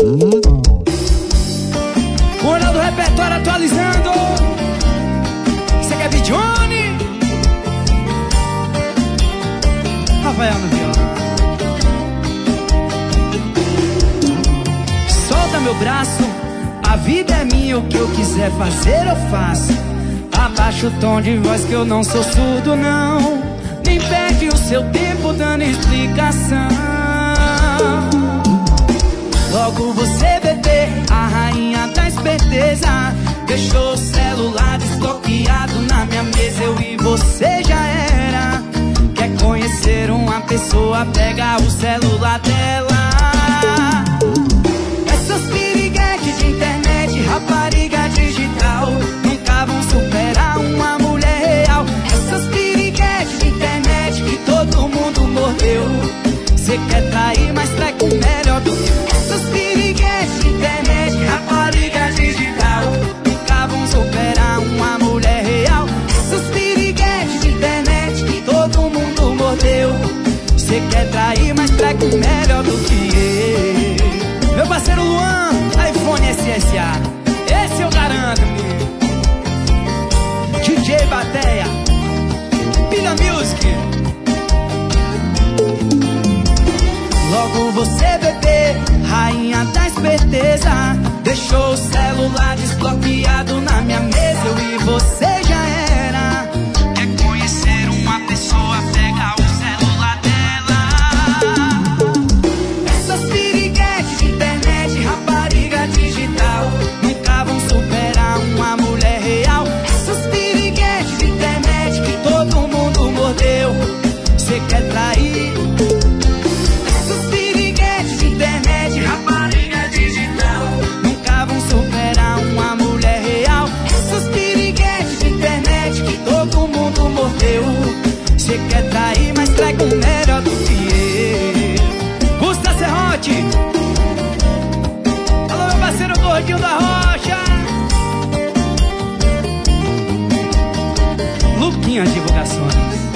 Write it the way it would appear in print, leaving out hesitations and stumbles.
Moral do repertório atualizando. Isso aqui é Bidione, Rafael no violão. Solta meu braço, a vida é minha, o que eu quiser fazer eu faço. Abaixa o tom de voz que eu não sou surdo não. Nem perde o seu tempo dando explicação. Logo você, bebê, a rainha da esperteza, deixou o celular desbloqueado na minha mesa. Eu e você já era. Quer conhecer uma pessoa, pega o celular dela. Essas piriguetes de internet, rapariga digital, nunca vão superar uma mulher real. Essas piriguetes de internet que todo mundo mordeu. Cê quer trair, mas trai com melhor do que essas piriguetes de internet, rapariga digital, nunca vão superar uma mulher real. Essas piriguetes de internet que todo mundo mordeu. Cê quer trair, mas trai com melhor do que eu. Meu parceiro Luan, iPhone SSA, esse eu garanto, amigo. DJ Bateia, Pilha Music. Logo você, bebê, rainha da esperteza, deixou o celular desbloqueado na minha mesa. Eu e você já era. Quer conhecer uma pessoa, pega o celular dela. Essas piriguetes de internet, rapariga digital, nunca vão superar uma mulher real. Essas piriguetes de internet que todo mundo mordeu. Cê quer trair? Cê quer trair, mas trai com melhor do que eu. Gusta Serrote, alô meu parceiro Gordinho da Rocha, Luquinha Divulgações.